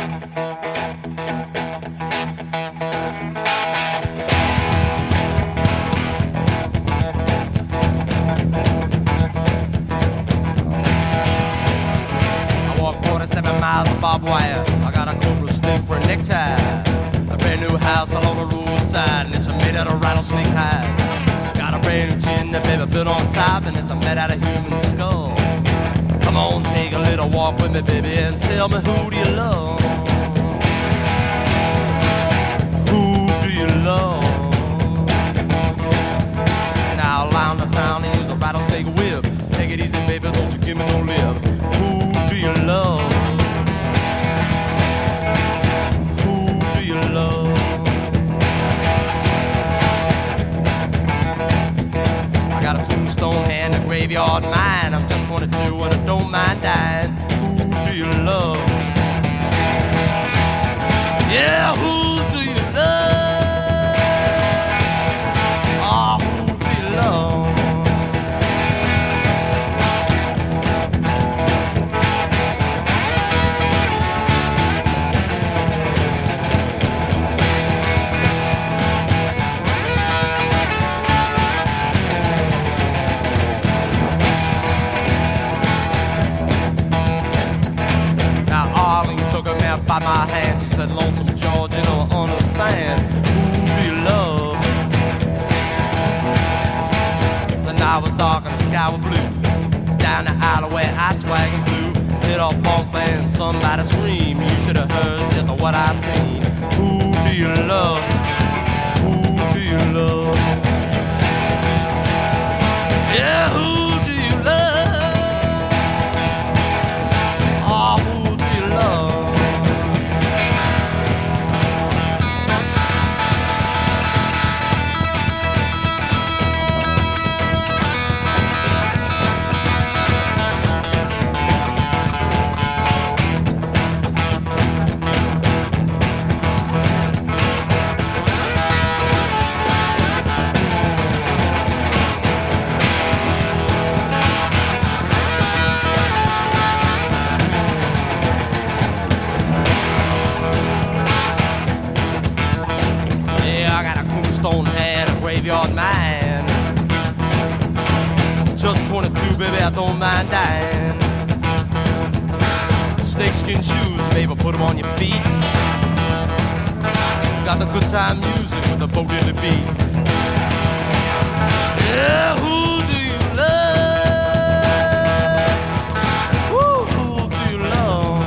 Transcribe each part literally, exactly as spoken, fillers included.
Miles of barbed wire. I got a cobra snake for a necktie. A brand new house along the roadside, and it's made out of rattlesnake hide. Got a brand new chin that baby built on top, and it's made out of human skull. Come on, take a little walk with me, baby, and tell me, who do you love? Who do you love? Now around the town and use a rattlesnake whip. Take it easy, baby, don't you give me no lip. Who do you love? Love. I got a tombstone and a graveyard mind. I'm just twenty-two and I don't mind dying. Who do you love? Yeah, who do you love? Oh, who do you love? By my hand, she said, Lonesome George, you don't understand. Who do you love? The night was dark and the sky was blue. Down the alleyway I swag and flew. Hit a bump and somebody scream. You should have heard just what I seen. Who do you love? Who do you love? Yeah, who do you love? Oh, who do you love? Stone hand, a graveyard man. Just twenty-two, baby, I don't mind dying. Snakeskin shoes, baby, put them on your feet. Got the good time music with the boat in the beat. Yeah, who do you love? Woo, who do you love?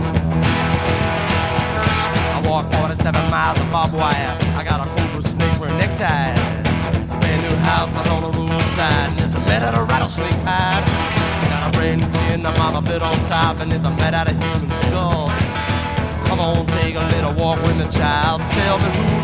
I walk forty-seven miles of barbed wire. I got a cobra snake for a necktie. A brand new house on the roadside, and it's a made out of rattlesnake hide. Got a brand new chin, the mama bit on top, and it's a made out of human skull. Come on, take a little walk with me, child. Tell me who